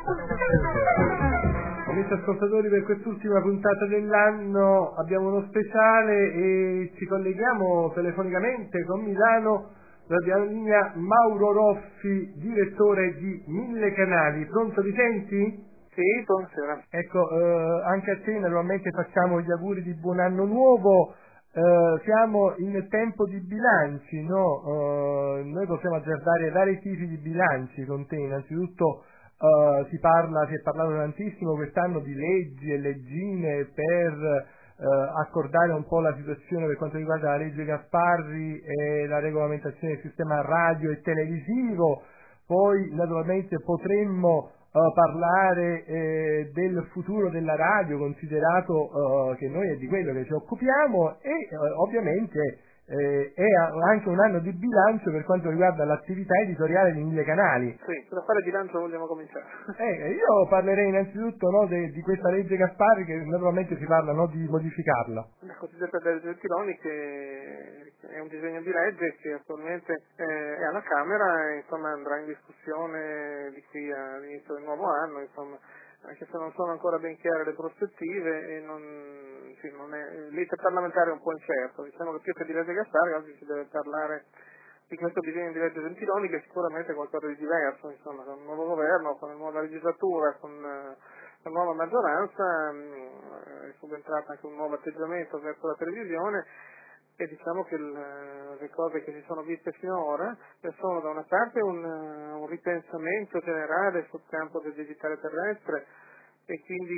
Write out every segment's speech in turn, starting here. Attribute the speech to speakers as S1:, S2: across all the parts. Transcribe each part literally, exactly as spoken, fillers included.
S1: Amici ascoltatori, per quest'ultima puntata dell'anno abbiamo uno speciale e ci colleghiamo telefonicamente con Milano dalla linea Mauro Roffi, direttore di Mille Canali. Pronto, mi senti?
S2: Sì, buonasera.
S1: Ecco, eh, anche a te naturalmente facciamo gli auguri di buon anno nuovo. Uh, siamo in tempo di bilanci, no? Uh, noi possiamo azzardare vari tipi di bilanci con te. Innanzitutto uh, si parla, si è parlato tantissimo quest'anno di leggi e leggine per uh, accordare un po' la situazione per quanto riguarda la legge Gasparri e la regolamentazione del sistema radio e televisivo. Poi naturalmente potremmo Uh, parlare eh, del futuro della radio, considerato uh, che noi è di quello che ci occupiamo, e uh, ovviamente eh, è anche un anno di bilancio per quanto riguarda l'attività editoriale di Mille Canali.
S2: Sì, da fare bilancio vogliamo cominciare.
S1: Eh, io parlerei innanzitutto no, de, di questa legge Gasparri, che naturalmente si parla no, di modificarla.
S2: La cosiddetta legge Gentiloni, che è un disegno di legge che attualmente eh, è alla Camera e insomma andrà in discussione di qui all'inizio del nuovo anno, insomma, anche se non sono ancora ben chiare le prospettive e non, sì, non è, l'iter parlamentare è un po' incerto. Diciamo che più che di legge Gasparri oggi si deve parlare di questo disegno di legge Gentiloni, che sicuramente è qualcosa di diverso, insomma, con un nuovo governo, con una nuova legislatura, con uh, la nuova maggioranza, mh, è subentrato anche un nuovo atteggiamento verso la televisione, e diciamo che il, le cose che si sono viste finora sono da una parte un, un ripensamento generale sul campo del digitale terrestre, e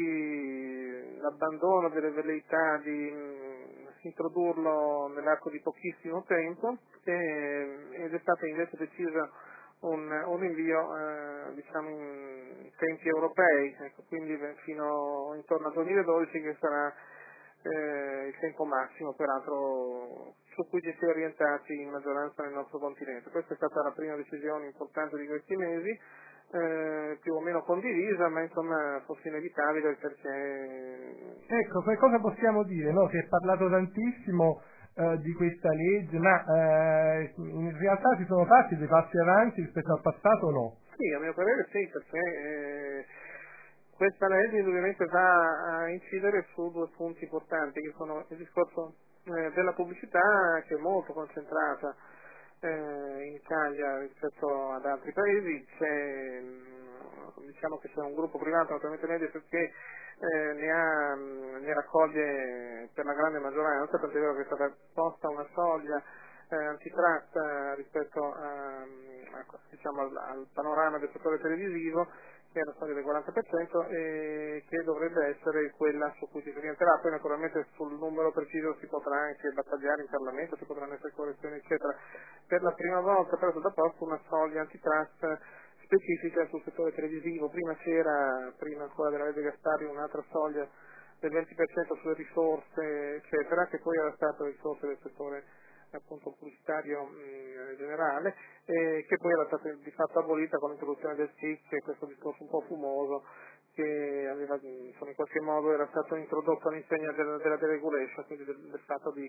S2: quindi l'abbandono delle velleità di mh, introdurlo nell'arco di pochissimo tempo, e, ed è stato invece deciso un, un invio eh, diciamo in tempi europei, ecco, quindi fino intorno al duemiladodici, che sarà eh, il tempo massimo peraltro su cui ci si è orientati in maggioranza nel nostro continente. Questa è stata la prima decisione importante di questi mesi, eh, più o meno condivisa, ma insomma fosse inevitabile, perché...
S1: Ecco, poi cosa possiamo dire? No? Si è parlato tantissimo uh, di questa legge, ma uh, in realtà si sono fatti dei passi avanti rispetto al passato o no?
S2: Sì, a mio parere sì, perché eh, questa legge ovviamente va a incidere su due punti importanti, che sono il discorso eh, della pubblicità, che è molto concentrata eh, in Italia rispetto ad altri paesi. C'è, diciamo che c'è un gruppo privato, naturalmente Mediaset, che eh, ne, ha, ne raccoglie per la grande maggioranza, perché è vero che è stata posta una soglia eh, antitrust eh, rispetto a, a, diciamo, al, al panorama del settore televisivo, che è la soglia del quaranta per cento, e che dovrebbe essere quella su cui si orienterà. Poi naturalmente sul numero preciso si potrà anche battagliare in Parlamento, ci potranno essere correzioni eccetera. Per la prima volta però è stata posta una soglia antitrust specifica sul settore televisivo. Prima c'era, prima ancora della legge Gasparri, un'altra soglia del venti per cento sulle risorse eccetera, che poi era stata risorse del settore appunto pubblicitario mh, generale, eh, che poi era stata di fatto abolita con l'introduzione del S I C, questo discorso un po' fumoso che aveva, insomma, in qualche modo era stato introdotto all'insegna della, della deregulation, quindi del, del fatto di,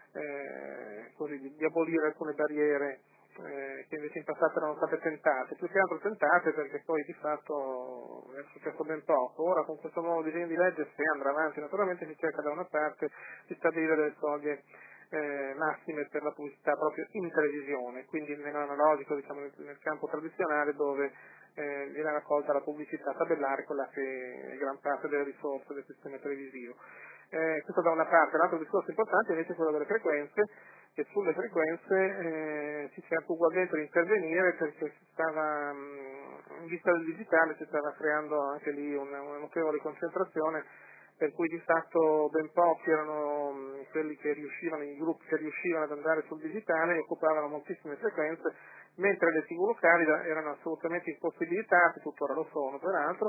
S2: eh, così, di, di abolire alcune barriere eh, che invece in passato erano state tentate, più che altro tentate perché poi di fatto è successo ben poco. Ora con questo nuovo disegno di legge, se andrà avanti, naturalmente si cerca da una parte di stabilire delle soglie Eh, massime per la pubblicità proprio in televisione, quindi meno analogico, diciamo, nel, nel campo tradizionale, dove eh, viene raccolta la pubblicità tabellare, quella che è gran parte delle risorse del sistema televisivo. Eh, questo da una parte. L'altro discorso importante invece è quello delle frequenze, e sulle frequenze eh, si cerca ugualmente di intervenire, perché si stava, mh, in vista del digitale, si stava creando anche lì una, una notevole concentrazione, per cui di fatto ben pochi erano mh, quelli che riuscivano, i gruppi che riuscivano ad andare sul digitale, e occupavano moltissime frequenze, mentre le tivù locali erano assolutamente impossibilitate, tuttora lo sono peraltro,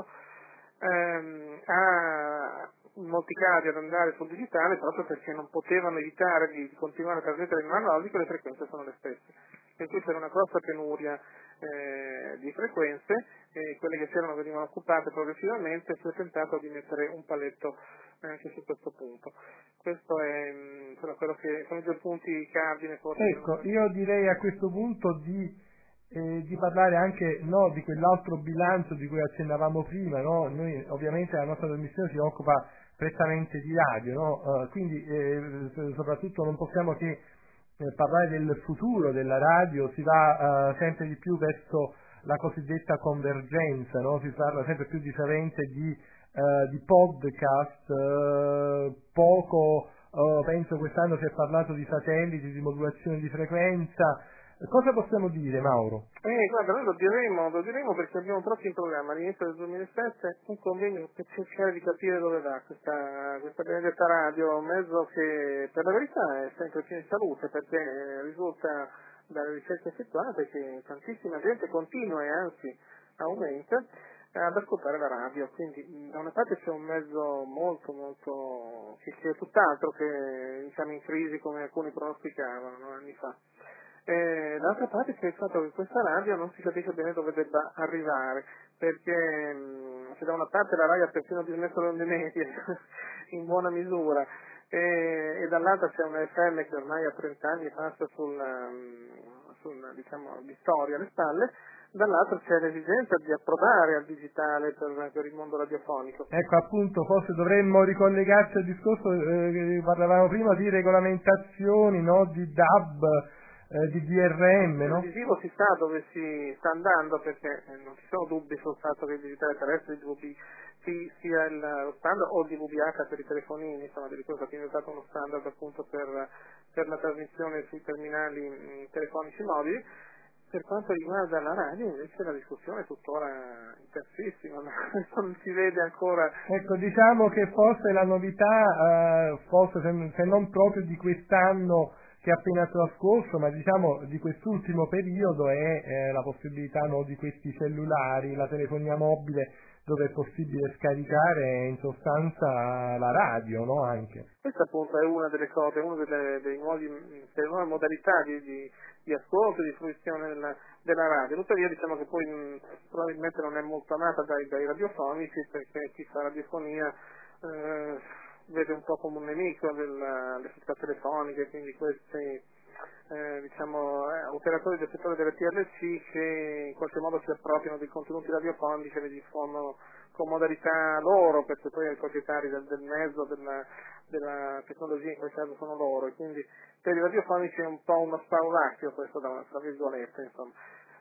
S2: ehm, a, in molti casi ad andare sul digitale, proprio perché non potevano evitare di continuare a trasmettere in analogico, le frequenze sono le stesse. Per cui c'era una grossa penuria eh, di frequenze, e quelle che c'erano venivano occupate progressivamente. Si è tentato di mettere un paletto anche su questo punto. Questo è mh, quello che sono i due punti cardine forse.
S1: Ecco, io direi a questo punto di e di parlare anche, no, di quell'altro bilancio di cui accennavamo prima, no? Noi ovviamente la nostra trasmissione si occupa prettamente di radio, no? Uh, quindi eh, soprattutto non possiamo che eh, parlare del futuro della radio. Si va uh, sempre di più verso la cosiddetta convergenza, no? Si parla sempre più differente di, uh, di podcast, uh, poco, uh, penso quest'anno si è parlato di satelliti, di modulazione di frequenza. Cosa possiamo dire, Mauro?
S2: Eh, guarda, noi lo diremo, lo diremo perché abbiamo proprio in programma all'inizio del duemilasette un convegno per cercare di capire dove va questa, questa benedetta radio, un mezzo che per la verità è sempre più in salute, perché risulta dalle ricerche effettuate che tantissima gente continua e anzi aumenta ad ascoltare la radio, quindi da una parte c'è un mezzo molto molto che è tutt'altro che diciamo in crisi come alcuni pronosticavano, no, anni fa. E d'altra parte c'è il fatto che questa radio non si capisce bene dove debba arrivare, perché mh, se da una parte la radio ha persino dismesso le onde medie in buona misura e, e dall'altra c'è una F M che ormai ha trenta anni passa sul, um, sul diciamo di storia alle spalle, dall'altro c'è l'esigenza di approdare al digitale per, per il mondo radiofonico.
S1: Ecco, appunto, forse dovremmo ricollegarci al discorso eh, che parlavamo prima di regolamentazioni, no, di D A B, Eh, di D R M, no?
S2: Il visivo si sa dove si sta andando, perché non ci sono dubbi sul fatto che il digitale terrestre di D V B sì, sia il, lo standard, o il D V B H per i telefonini, insomma addirittura è diventato uno standard appunto per, per la trasmissione sui terminali mh, telefonici mobili. Per quanto riguarda la radio invece la discussione è tuttora intensissima, non si vede ancora.
S1: Ecco, diciamo che forse la novità, eh, forse se, se non proprio di quest'anno che è appena trascorso, ma diciamo di quest'ultimo periodo, è eh, la possibilità, no, di questi cellulari, la telefonia mobile, dove è possibile scaricare in sostanza la radio, no, anche.
S2: Questa appunto è una delle cose, una delle, dei nuovi, delle nuove modalità di, di, di ascolto e di fruizione della, della radio. Tuttavia diciamo che poi mh, probabilmente non è molto amata dai, dai radiofonici, perché chi fa radiofonia eh, vede un po' come un nemico delle società telefoniche, quindi questi eh, diciamo eh, operatori del settore delle T R C che in qualche modo si appropriano dei contenuti radiofonici e li diffondono con modalità loro, perché poi i proprietari del, del mezzo, della, della tecnologia in quel caso sono loro, e quindi per i radiofonici è un po' uno spauracchio questo, da tra virgolette, insomma.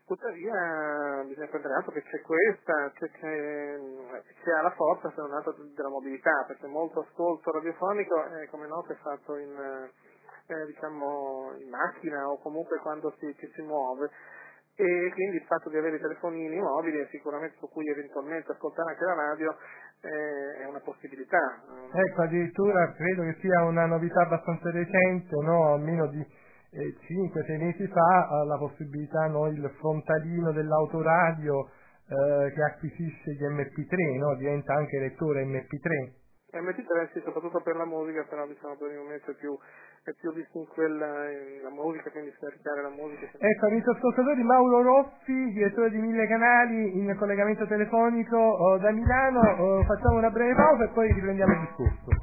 S2: Tuttavia bisogna prendere atto che c'è questa, c'è, c'è, c'è la forza se non altro della mobilità, perché molto ascolto radiofonico è, come noto, è fatto in, eh, diciamo, in macchina o comunque quando si, ci si muove, e quindi il fatto di avere telefonini mobili è sicuramente su cui eventualmente ascoltare anche la radio eh, è una possibilità.
S1: Ecco, addirittura credo che sia una novità abbastanza recente, no? Almeno di cinque sei mesi fa, eh, la possibilità, no, il frontalino dell'autoradio eh, che acquisisce gli M P tre, no? Diventa anche lettore M P tre.
S2: M P tre sì, soprattutto per la musica, però diciamo per il momento è più, è più visto in quella, in la musica, quindi scaricare la musica.
S1: Ecco, amici ascoltatori, Mauro Rossi, direttore di Mille Canali, in collegamento telefonico oh, da Milano. Oh, facciamo una breve pausa e poi riprendiamo il discorso.